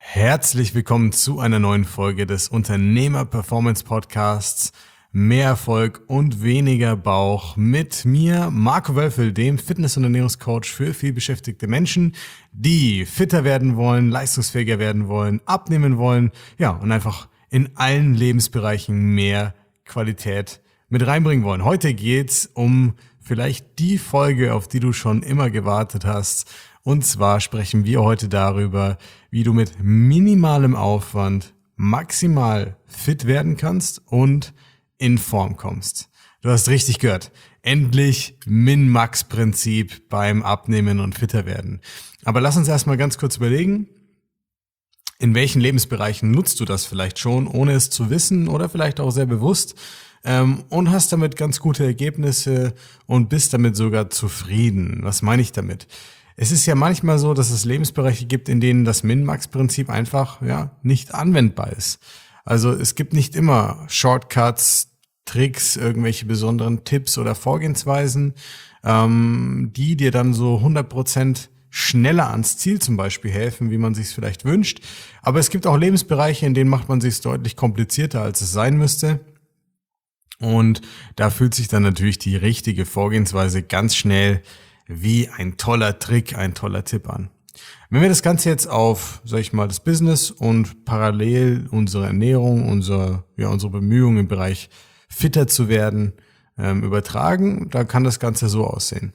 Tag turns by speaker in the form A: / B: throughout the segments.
A: Herzlich willkommen zu einer neuen Folge des Unternehmer-Performance-Podcasts Mehr Erfolg und weniger Bauch mit mir, Marco Wölfel, dem Fitness- und Ernährungscoach für vielbeschäftigte Menschen, die fitter werden wollen, leistungsfähiger werden wollen, abnehmen wollen, ja, und einfach in allen Lebensbereichen mehr Qualität mit reinbringen wollen. Heute geht's um vielleicht die Folge, auf die du schon immer gewartet hast. Und zwar sprechen wir heute darüber, wie du mit minimalem Aufwand maximal fit werden kannst und in Form kommst. Du hast richtig gehört. Endlich Min-Max-Prinzip beim Abnehmen und fitter werden. Aber lass uns erstmal ganz kurz überlegen, in welchen Lebensbereichen nutzt du das vielleicht schon, ohne es zu wissen oder vielleicht auch sehr bewusst, und hast damit ganz gute Ergebnisse und bist damit sogar zufrieden. Was meine ich damit? Es ist ja manchmal so, dass es Lebensbereiche gibt, in denen das Min-Max-Prinzip einfach nicht anwendbar ist. Also es gibt nicht immer Shortcuts, Tricks, irgendwelche besonderen Tipps oder Vorgehensweisen, die dir dann so 100% schneller ans Ziel zum Beispiel helfen, wie man sich es vielleicht wünscht. Aber es gibt auch Lebensbereiche, in denen macht man sich deutlich komplizierter, als es sein müsste. Und da fühlt sich dann natürlich die richtige Vorgehensweise ganz schnell wie ein toller Trick, ein toller Tipp an. Wenn wir das Ganze jetzt auf, das Business und parallel unsere Ernährung, unsere Bemühungen im Bereich fitter zu werden, übertragen, dann kann das Ganze so aussehen.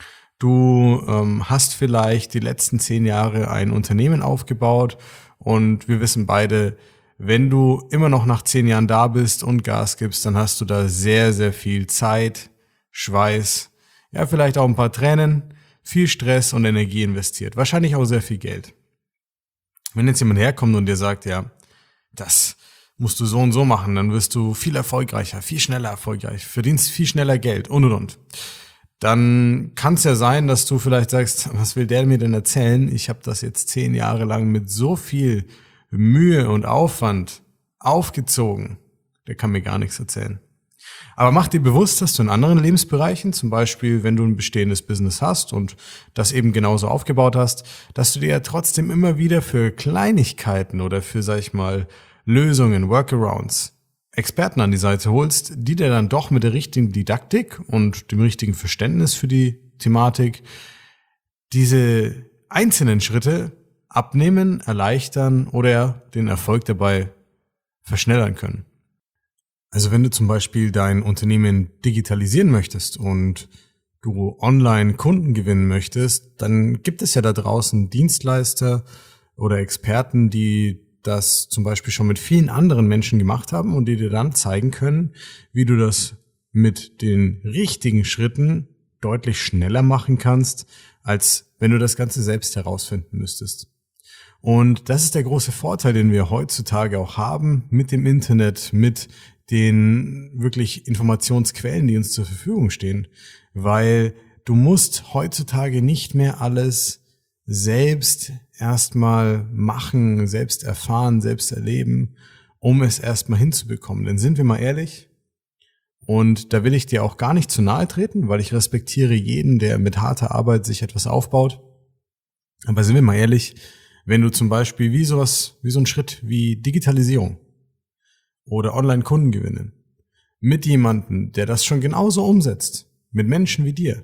A: Du hast vielleicht die letzten 10 Jahre ein Unternehmen aufgebaut und wir wissen beide, wenn du immer noch nach 10 Jahren da bist und Gas gibst, dann hast du da sehr, sehr viel Zeit, Schweiß, vielleicht auch ein paar Tränen, viel Stress und Energie investiert. Wahrscheinlich auch sehr viel Geld. Wenn jetzt jemand herkommt und dir sagt, das musst du so und so machen, dann wirst du viel erfolgreicher, viel schneller erfolgreich, verdienst viel schneller Geld und. Dann kann es ja sein, dass du vielleicht sagst, was will der mir denn erzählen? Ich habe das jetzt 10 Jahre lang mit so viel Mühe und Aufwand aufgezogen. Der kann mir gar nichts erzählen. Aber mach dir bewusst, dass du in anderen Lebensbereichen, zum Beispiel wenn du ein bestehendes Business hast und das eben genauso aufgebaut hast, dass du dir ja trotzdem immer wieder für Kleinigkeiten oder für, Lösungen, Workarounds, Experten an die Seite holst, die dir dann doch mit der richtigen Didaktik und dem richtigen Verständnis für die Thematik diese einzelnen Schritte abnehmen, erleichtern oder den Erfolg dabei verschnellern können. Also wenn du zum Beispiel dein Unternehmen digitalisieren möchtest und du online Kunden gewinnen möchtest, dann gibt es ja da draußen Dienstleister oder Experten, die das zum Beispiel schon mit vielen anderen Menschen gemacht haben und die dir dann zeigen können, wie du das mit den richtigen Schritten deutlich schneller machen kannst, als wenn du das Ganze selbst herausfinden müsstest. Und das ist der große Vorteil, den wir heutzutage auch haben mit dem Internet, mit den wirklich Informationsquellen, die uns zur Verfügung stehen, weil du musst heutzutage nicht mehr alles selbst erstmal machen, selbst erfahren, selbst erleben, um es erstmal hinzubekommen. Denn sind wir mal ehrlich, und da will ich dir auch gar nicht zu nahe treten, weil ich respektiere jeden, der mit harter Arbeit sich etwas aufbaut. Aber sind wir mal ehrlich, wenn du zum Beispiel wie so ein Schritt wie Digitalisierung oder Online-Kunden gewinnen, mit jemandem, der das schon genauso umsetzt, mit Menschen wie dir,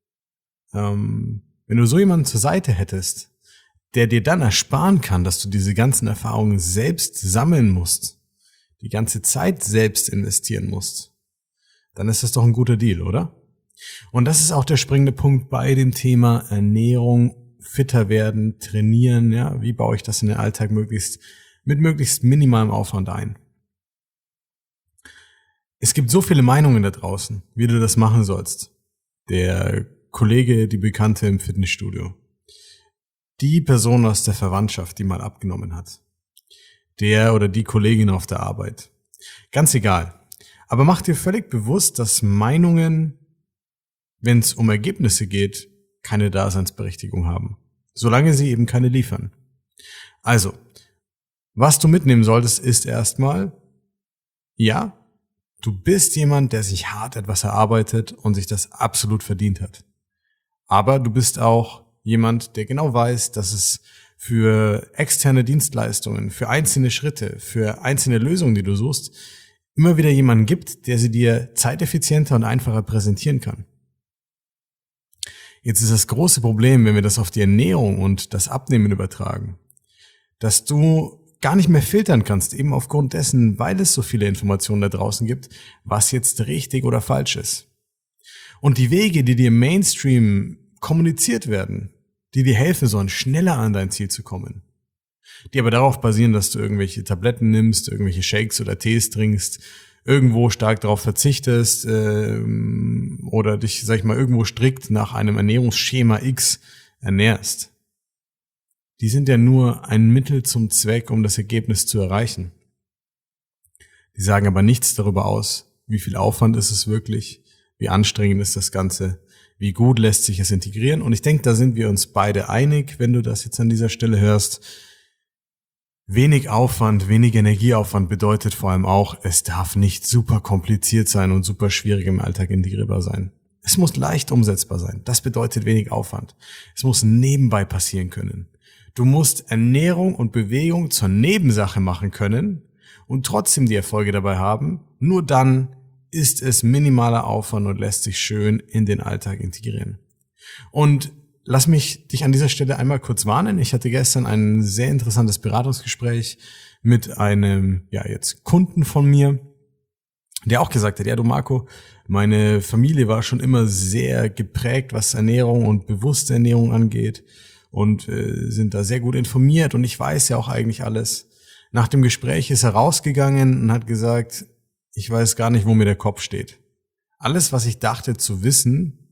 A: wenn du so jemanden zur Seite hättest, der dir dann ersparen kann, dass du diese ganzen Erfahrungen selbst sammeln musst, die ganze Zeit selbst investieren musst, dann ist das doch ein guter Deal, oder? Und das ist auch der springende Punkt bei dem Thema Ernährung, fitter werden, trainieren, wie baue ich das in den Alltag mit möglichst minimalem Aufwand ein? Es gibt so viele Meinungen da draußen, wie du das machen sollst. Der Kollege, die Bekannte im Fitnessstudio, die Person aus der Verwandtschaft, die mal abgenommen hat, der oder die Kollegin auf der Arbeit. Ganz egal. Aber mach dir völlig bewusst, dass Meinungen, wenn es um Ergebnisse geht, keine Daseinsberechtigung haben, solange sie eben keine liefern. Also, was du mitnehmen solltest, ist erstmal, du bist jemand, der sich hart etwas erarbeitet und sich das absolut verdient hat. Aber du bist auch jemand, der genau weiß, dass es für externe Dienstleistungen, für einzelne Schritte, für einzelne Lösungen, die du suchst, immer wieder jemanden gibt, der sie dir zeiteffizienter und einfacher präsentieren kann. Jetzt ist das große Problem, wenn wir das auf die Ernährung und das Abnehmen übertragen, dass du gar nicht mehr filtern kannst, eben aufgrund dessen, weil es so viele Informationen da draußen gibt, was jetzt richtig oder falsch ist. Und die Wege, die dir im Mainstream kommuniziert werden, die dir helfen sollen, schneller an dein Ziel zu kommen, die aber darauf basieren, dass du irgendwelche Tabletten nimmst, irgendwelche Shakes oder Tees trinkst, irgendwo stark darauf verzichtest oder dich, sag ich mal, irgendwo strikt nach einem Ernährungsschema X ernährst. Die sind ja nur ein Mittel zum Zweck, um das Ergebnis zu erreichen. Die sagen aber nichts darüber aus, wie viel Aufwand ist es wirklich, wie anstrengend ist das Ganze, wie gut lässt sich es integrieren. Und ich denke, da sind wir uns beide einig, wenn du das jetzt an dieser Stelle hörst. Wenig Aufwand, wenig Energieaufwand bedeutet vor allem auch, es darf nicht super kompliziert sein und super schwierig im Alltag integrierbar sein. Es muss leicht umsetzbar sein. Das bedeutet wenig Aufwand. Es muss nebenbei passieren können. Du musst Ernährung und Bewegung zur Nebensache machen können und trotzdem die Erfolge dabei haben. Nur dann ist es minimaler Aufwand und lässt sich schön in den Alltag integrieren. Und lass mich dich an dieser Stelle einmal kurz warnen. Ich hatte gestern ein sehr interessantes Beratungsgespräch mit einem, jetzt Kunden von mir, der auch gesagt hat, ja du Marco, meine Familie war schon immer sehr geprägt, was Ernährung und bewusste Ernährung angeht und sind da sehr gut informiert und ich weiß ja auch eigentlich alles. Nach dem Gespräch ist er rausgegangen und hat gesagt, ich weiß gar nicht, wo mir der Kopf steht. Alles, was ich dachte zu wissen,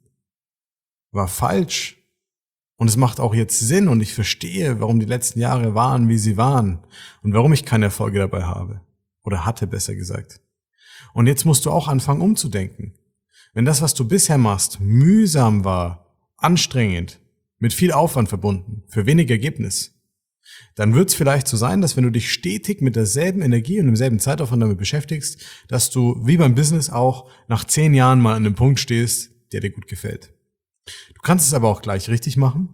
A: war falsch. Und es macht auch jetzt Sinn und ich verstehe, warum die letzten Jahre waren, wie sie waren und warum ich keine Erfolge dabei habe. Oder hatte, besser gesagt. Und jetzt musst du auch anfangen umzudenken. Wenn das, was du bisher machst, mühsam war, anstrengend, mit viel Aufwand verbunden, für wenig Ergebnis, dann wird es vielleicht so sein, dass wenn du dich stetig mit derselben Energie und demselben Zeitaufwand damit beschäftigst, dass du wie beim Business auch nach 10 Jahren mal an einem Punkt stehst, der dir gut gefällt. Du kannst es aber auch gleich richtig machen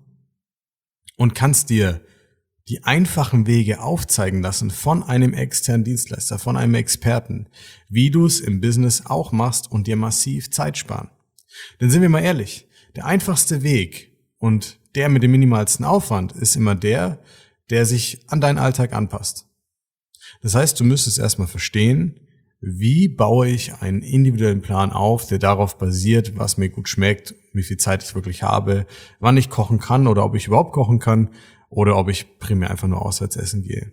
A: und kannst dir die einfachen Wege aufzeigen lassen von einem externen Dienstleister, von einem Experten, wie du es im Business auch machst und dir massiv Zeit sparen. Denn sind wir mal ehrlich, der einfachste Weg und der mit dem minimalsten Aufwand ist immer der sich an deinen Alltag anpasst. Das heißt, du müsstest erstmal verstehen, wie baue ich einen individuellen Plan auf, der darauf basiert, was mir gut schmeckt, wie viel Zeit ich wirklich habe, wann ich kochen kann oder ob ich überhaupt kochen kann oder ob ich primär einfach nur auswärts essen gehe.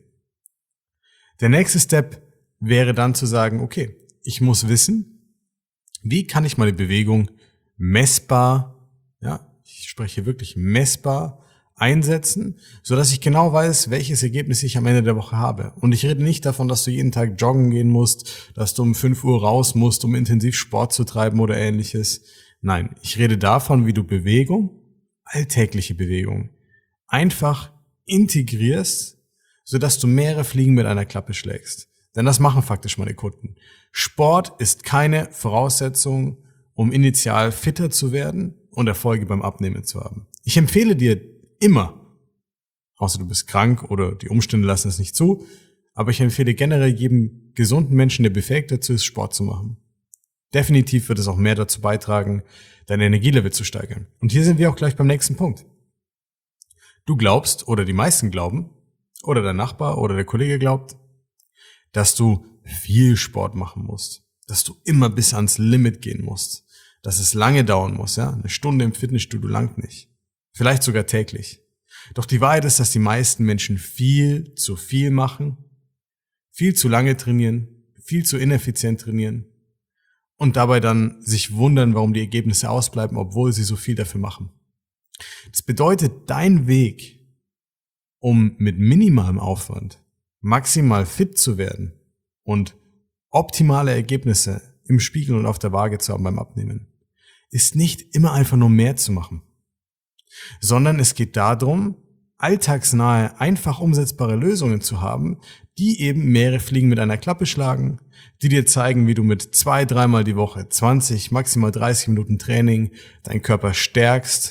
A: Der nächste Step wäre dann zu sagen, okay, ich muss wissen, wie kann ich meine Bewegung messbar, ich spreche wirklich messbar, einsetzen, so dass ich genau weiß, welches Ergebnis ich am Ende der Woche habe. Und ich rede nicht davon, dass du jeden Tag joggen gehen musst, dass du um 5 Uhr raus musst, um intensiv Sport zu treiben oder ähnliches. Nein, ich rede davon, wie du Bewegung, alltägliche Bewegung, einfach integrierst, so dass du mehrere Fliegen mit einer Klappe schlägst. Denn das machen faktisch meine Kunden. Sport ist keine Voraussetzung, um initial fitter zu werden und Erfolge beim Abnehmen zu haben. Ich empfehle dir immer, außer du bist krank oder die Umstände lassen es nicht zu, aber ich empfehle generell jedem gesunden Menschen, der befähigt dazu ist, Sport zu machen. Definitiv wird es auch mehr dazu beitragen, dein Energielevel zu steigern. Und hier sind wir auch gleich beim nächsten Punkt. Du glaubst, oder die meisten glauben, oder der Nachbar oder der Kollege glaubt, dass du viel Sport machen musst, dass du immer bis ans Limit gehen musst, dass es lange dauern muss, 1 Stunde im Fitnessstudio langt nicht. Vielleicht sogar täglich. Doch die Wahrheit ist, dass die meisten Menschen viel zu viel machen, viel zu lange trainieren, viel zu ineffizient trainieren und dabei dann sich wundern, warum die Ergebnisse ausbleiben, obwohl sie so viel dafür machen. Das bedeutet, dein Weg, um mit minimalem Aufwand maximal fit zu werden und optimale Ergebnisse im Spiegel und auf der Waage zu haben beim Abnehmen, ist nicht immer einfach nur mehr zu machen, sondern es geht darum, alltagsnahe, einfach umsetzbare Lösungen zu haben, die eben mehrere Fliegen mit einer Klappe schlagen, die dir zeigen, wie du mit 2-3 Mal die Woche 20, maximal 30 Minuten Training deinen Körper stärkst,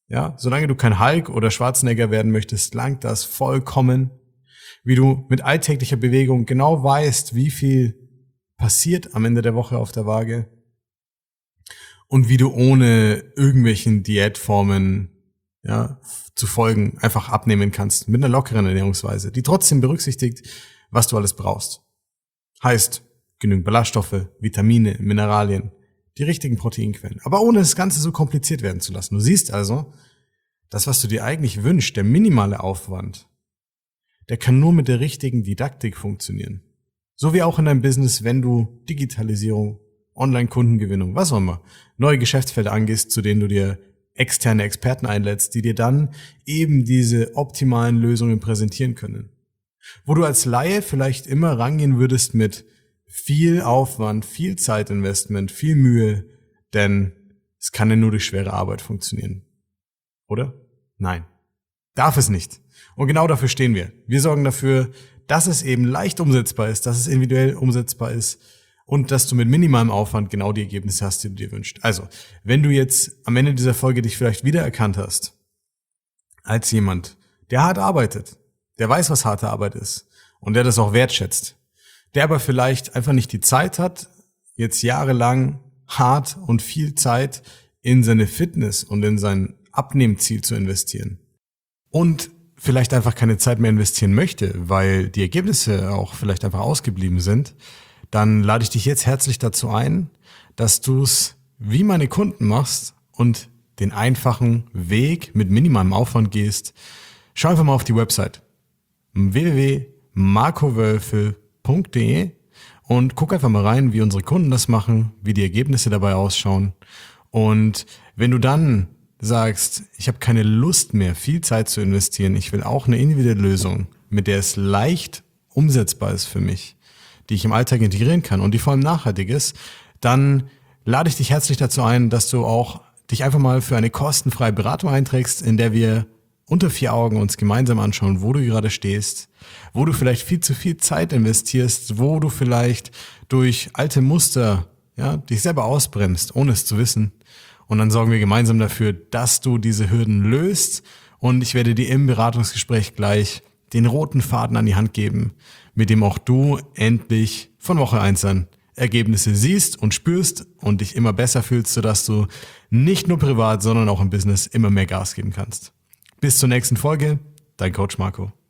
A: Ja, solange du kein Hulk oder Schwarzenegger werden möchtest, langt das vollkommen. Wie du mit alltäglicher Bewegung genau weißt, wie viel passiert am Ende der Woche auf der Waage und wie du ohne irgendwelchen Diätformen zu folgen einfach abnehmen kannst mit einer lockeren Ernährungsweise, die trotzdem berücksichtigt, was du alles brauchst. Heißt, genügend Ballaststoffe, Vitamine, Mineralien, die richtigen Proteinquellen, aber ohne das Ganze so kompliziert werden zu lassen. Du siehst also, das, was du dir eigentlich wünschst, der minimale Aufwand, der kann nur mit der richtigen Didaktik funktionieren. So wie auch in deinem Business, wenn du Digitalisierung, Online-Kundengewinnung, was auch immer, neue Geschäftsfelder angehst, zu denen du dir externe Experten einlädst, die dir dann eben diese optimalen Lösungen präsentieren können. Wo du als Laie vielleicht immer rangehen würdest mit viel Aufwand, viel Zeitinvestment, viel Mühe, denn es kann ja nur durch schwere Arbeit funktionieren. Oder? Nein. Darf es nicht. Und genau dafür stehen wir. Wir sorgen dafür, dass es eben leicht umsetzbar ist, dass es individuell umsetzbar ist und dass du mit minimalem Aufwand genau die Ergebnisse hast, die du dir wünschst. Also, wenn du jetzt am Ende dieser Folge dich vielleicht wiedererkannt hast, als jemand, der hart arbeitet, der weiß, was harte Arbeit ist und der das auch wertschätzt, der aber vielleicht einfach nicht die Zeit hat, jetzt jahrelang hart und viel Zeit in seine Fitness und in sein Abnehmziel zu investieren und vielleicht einfach keine Zeit mehr investieren möchte, weil die Ergebnisse auch vielleicht einfach ausgeblieben sind, dann lade ich dich jetzt herzlich dazu ein, dass du es wie meine Kunden machst und den einfachen Weg mit minimalem Aufwand gehst. Schau einfach mal auf die Website www.markowölfel.de und guck einfach mal rein, wie unsere Kunden das machen, wie die Ergebnisse dabei ausschauen. Und wenn du dann sagst, ich habe keine Lust mehr, viel Zeit zu investieren, ich will auch eine individuelle Lösung, mit der es leicht umsetzbar ist für mich, die ich im Alltag integrieren kann und die vor allem nachhaltig ist, dann lade ich dich herzlich dazu ein, dass du auch dich einfach mal für eine kostenfreie Beratung einträgst, in der wir unter 4 Augen uns gemeinsam anschauen, wo du gerade stehst, wo du vielleicht viel zu viel Zeit investierst, wo du vielleicht durch alte Muster dich selber ausbremst, ohne es zu wissen. Und dann sorgen wir gemeinsam dafür, dass du diese Hürden löst. Und ich werde dir im Beratungsgespräch gleich den roten Faden an die Hand geben, mit dem auch du endlich von Woche 1 an Ergebnisse siehst und spürst und dich immer besser fühlst, sodass du nicht nur privat, sondern auch im Business immer mehr Gas geben kannst. Bis zur nächsten Folge, dein Coach Marco.